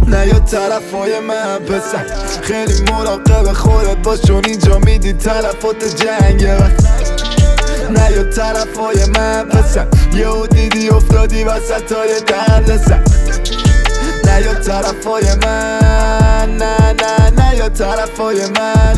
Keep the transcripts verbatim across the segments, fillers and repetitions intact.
نه یا طرفای من پسر خیلی مراقب خودت باش، چون اینجا میدی تلفات جنگه. نه یا طرفای من پسر یهو دیدی افتادی وسط های درد سر. نه یا طرفای من، نه نه نه یا طرفای من.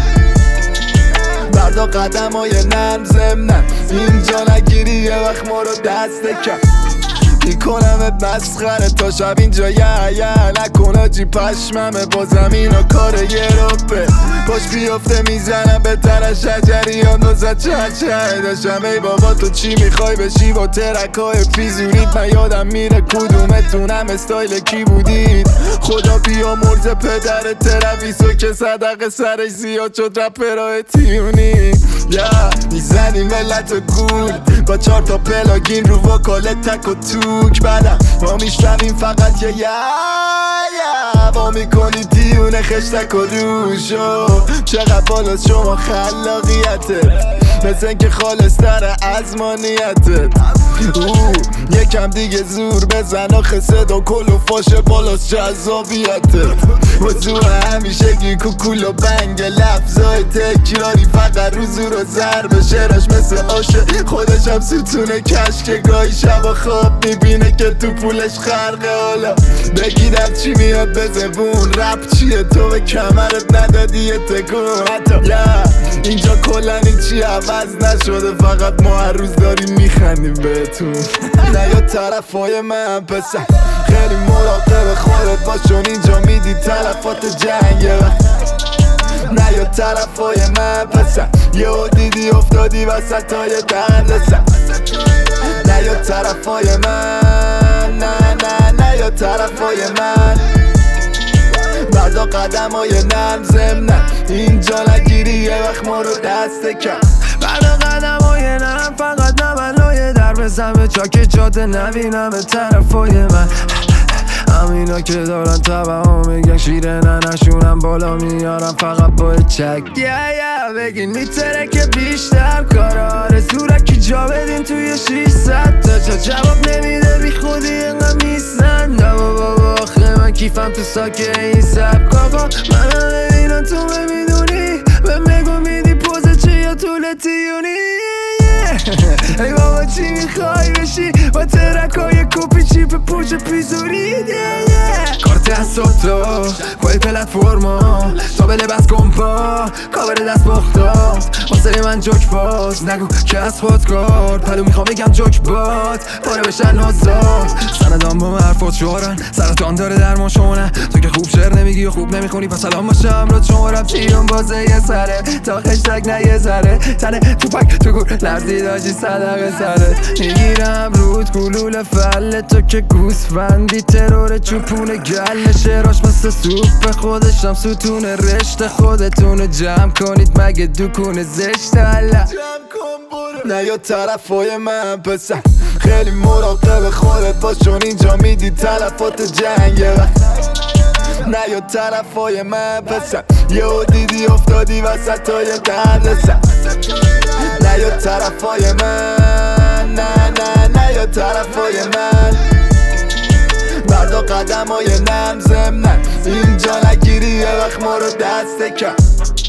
بردا قدم های نرم زمنن اینجا نگیری یه وقت ما رو دست کم میکنم مسخره تا شب اینجا یه یه نکنه جی پشممه با زمین و کار یه روبه پاش بیافته میزنم به تر شجریان و زد چه چه داشتم. ای بابا تو چی میخوای بشی با ترکای پیزونید؟ من یادم میره کدومتونم استایل کی بودید. خدا بیا مرز پدر ترویسو که صدقه سرش زیاد شد رپرهای تیونی. یا میزنی ملت و گول با چار تا پلاگین رو وکاله تک و توک. بعدم ما میشنویم فقط یه یا یا با میکنی دیونه خشتک و روشو. چقدر بالا شما خلاقیتت مثل اینکه خالص‌تره از مانیتت. او یکم دیگه زور بزن آخه صدا کل و فاشه بالاست جذابیتت. موضوع همیشگی کوکول و بنگ لفظای تکراری فقط رو زور و ضرب شعرش مثل آشه خودش هم ستونه کش که گاهی شب خواب میبینه که تو پولش خرقه. حالا بگیدم چی میاد به زبون رپ چیه تو به کمرت ندادی یه تکون حتی یا اینجا کلن این چی عوض نشده فقط ما هر روز داریم میخندیم بهتون. نه یا طرفای من پسر خیلی مراقب خودت باش، چون اینجا میدی تلفات جنگه. نه یا طرفای من پسر یهو دیدی افتادی وسط های درد سر. نه یا طرفای من، نه نه نه یا طرفای من. بعدا قدم های نرم زمنن اینجا نگیری یه وقت ما رو دست کم. بعدا قدم های نرم فقط نملای در بزن به چاک جاده نبینم به طرفای من. همینا که دارن تبه ها میگن شیره نه نشونم بالا میارم فقط با چک. یه یه بگین میتره که بیشتر کارا آرزوره که جا بدین توی شیصد تا چا جواب نمیده بی خودی اینقدر میسن. نه بابا آخه من کیفم تو ساکه این سبک آقا منم ببینم تو بمیدونی به میگو میدی پوزه چه یا طول تیونی. ای بابا چی میخوای بشی با ترکای کوپی چیپ پوچ پیزوری. کارت از تو پای پلتفرما تا به لبس کمپا کابر دست باختاد واسه من جوک باز نگو که از خود کار پلو میخوام بگم جوک باد پاره بشن نازا سندام با حرفات شورن سرطان داره درمان شونه. تو که خوب شعر نمیگی و خوب نمیخونی پس سلام باشم رو چون رب چیون بازه یه سره تا خشتک نه یه ذره تنه تو پک تو گور لرزی داشتی صدقه سرت میگیرم رود گلول فله تو که گوسفندی ترور چوپونه گل شعراش مثل سوپ خودشم ستونه رشته خودتونو جمع کنید مگه دکونه زشت حالا نه یا طرفای من پسر خیلی مراقب خودت باش، چون اینجا میدی تلفات جنگه. نه یا طرفای من پسر یهو دیدی افتادی وسط های درد سر. نه یا طرفای من، نه نه نه یا طرفای من. بردا قدم های نرم زمنن اینجا نگیری یه وقت ما رو دست کم.